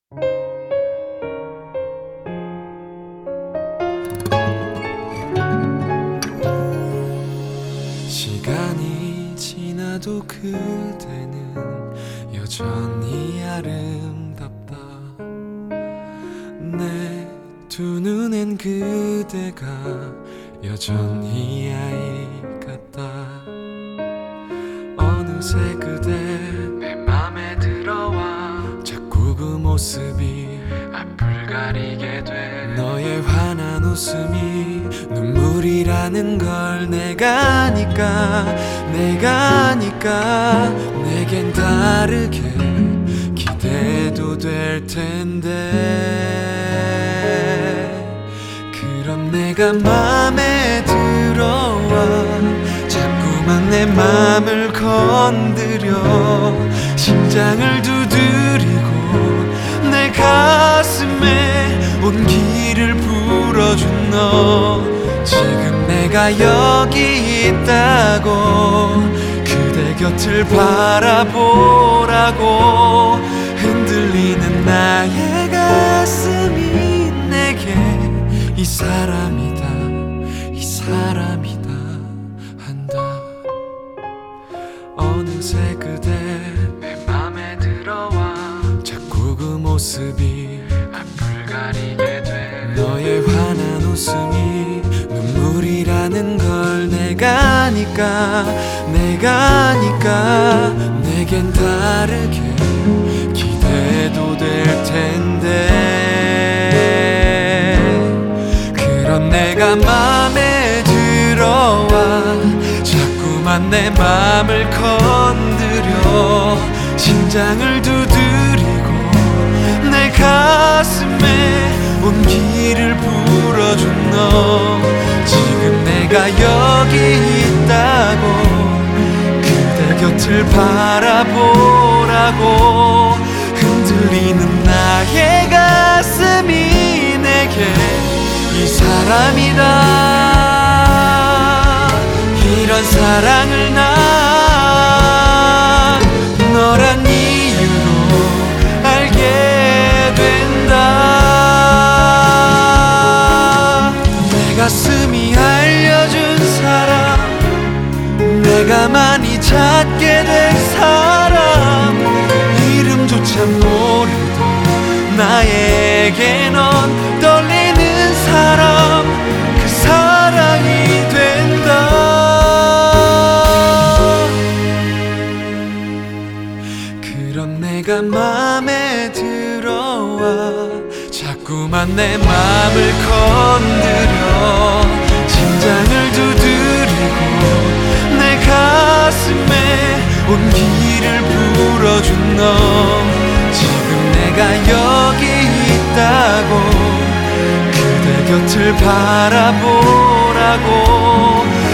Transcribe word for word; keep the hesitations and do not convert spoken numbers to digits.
시간이 지나도 그대는 여전히 아름답다. 내 두 눈엔 그대가 여전히 아이 같다. 어느새 그대 내 맘에 들어와 자꾸 그 모습이 앞을 가리게 돼. 너의 환한 웃음이 눈물이라는 걸 내가 아니까 내가 아니까 내겐 다르게 기대도 될 텐데. 그럼 내가 맘에 들어와 자꾸만 내 맘을 건드려 심장을 두드리고 내 가슴에 온기를 불어준 너. 지금 내가 여기 있다고 그대 곁을 바라보라고. 흔들리는 나의 가슴이 내게 이 사람이다 이 사람이다 한다. 어느새 그대 내 맘에 들어와 자꾸 그 모습이 앞을 가리게 돼. 너의 환한 웃음이 눈물이라는 걸 내가 아니까 내가 아니까 내겐 다르게 기대도 될 텐데. 그런 내가 맘에 들어와 자꾸만 내 맘을 건드려 심장을 두드리고 내 가슴에 온기를 불어준 너. 지금 내가 여기 있다고 그대 곁을 바라보라고. 흔들리는 나의 가슴이 내게 이 사람이다 이런 사랑을 난 너란 이유로 알게 된다. 내 가슴이 알려준 사람 내가 많이 찾게 된 사람 이름조차 모르던 나에게 넌 떨리는 사람 그 사랑이 된다. 그럼 내가 맘에 들어와 자꾸만 내 맘을 건드려 심장을 두드리고 내 가슴에 온기를 불어준 너. 지금 내가 여기 있다고 그대 곁을 바라보라고.